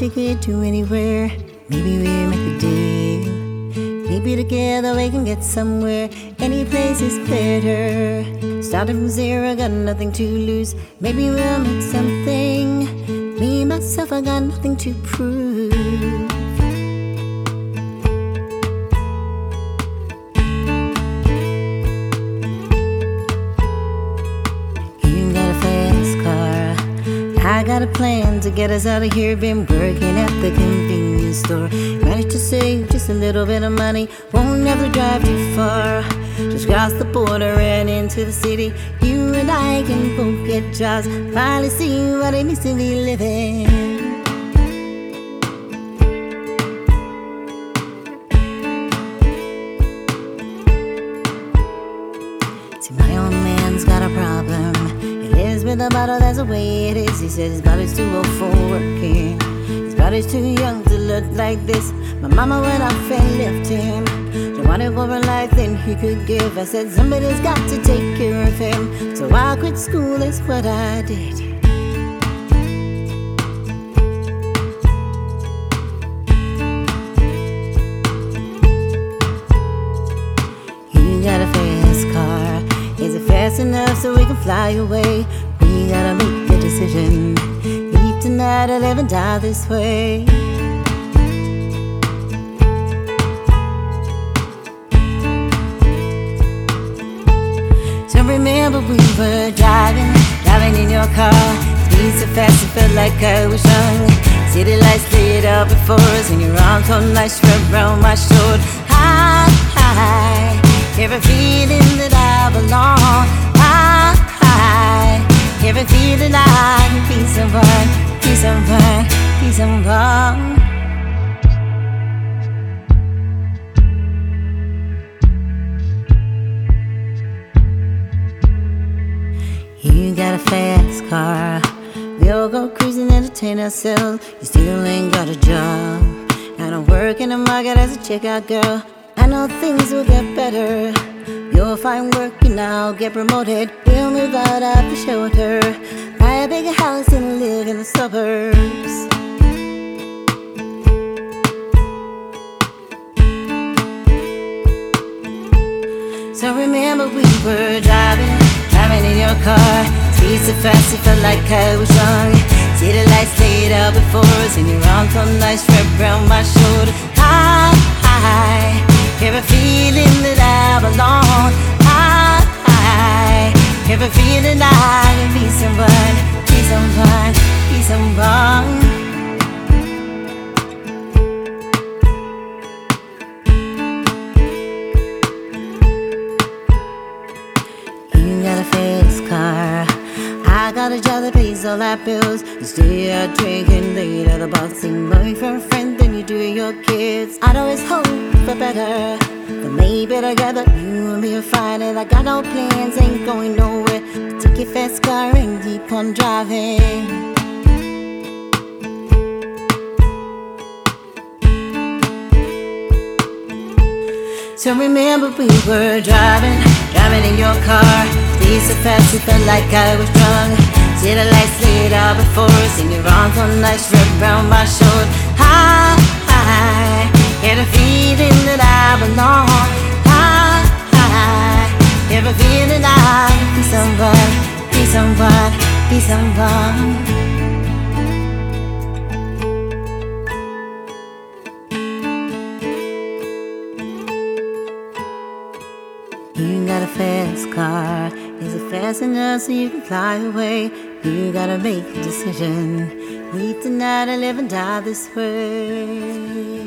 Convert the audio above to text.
we could do anywhere. Maybe we make a deal. Maybe together we can get somewhere. Any place is better. Starting from zero, got nothing to lose. Maybe we'll make something. Me, myself, I got nothing to prove. You got a fast car, I got a plan to get us out of here. Been working at the convenience store. Managed to save just a little bit of money. Won't have to drive too far. Just cross the border and into the city. You and I can both get jobs. Finally see what it means to be living. See, my old man's got a problem. He lives with a bottle, that's the way it is. He says his body's too old for working. His body's too young to look like this. My mama went off and left him. She wanted more of life than he could give. I said somebody's got to take care of him. So I quit school, that's what I did. You got a fast car. Is it fast enough so we can fly away? We gotta make a decision. Leave tonight or live and die this way. So remember we were driving in your car. Speed so fast it felt like I was young. City lights lit up before us, and your arms so nice wrapped around my shoulder. High, every feeling that I belong. High, every feeling I can be someone, be someone, be someone. You got a fast car. We all go cruising, entertain ourselves. You still ain't got a job. I don't work in the market as a checkout girl. I know things will get better. You'll find work and I'll get promoted. We'll move out of the shelter, buy a bigger house and live in the suburbs. So remember we were driving in your car. Speed so fast it felt like I was young. City lights laid out before us, and your arms so nice wrapped around my shoulder. High, every feeling that I belong. High, every feeling I can be someone, be someone, be someone. You got a fast car. I got a job that pays all our bills. You stay out drinking late at the bar, sing money from a friend, then you do your kids. I'd always hope for better, but maybe together you and me are fine. And I got no plans, ain't going nowhere. Take your fast car and keep on driving. So remember we were driving in your car. Speed so fast it felt like I was drunk. City lights lit up before us, and your arms on nice wrapped around my shoulder. High, every feeling that I belong. High, every feeling I can be someone, be someone, be someone. You got a fast car. Is it fast enough so you can fly away? You gotta make a decision. Leave tonight or live and die this way.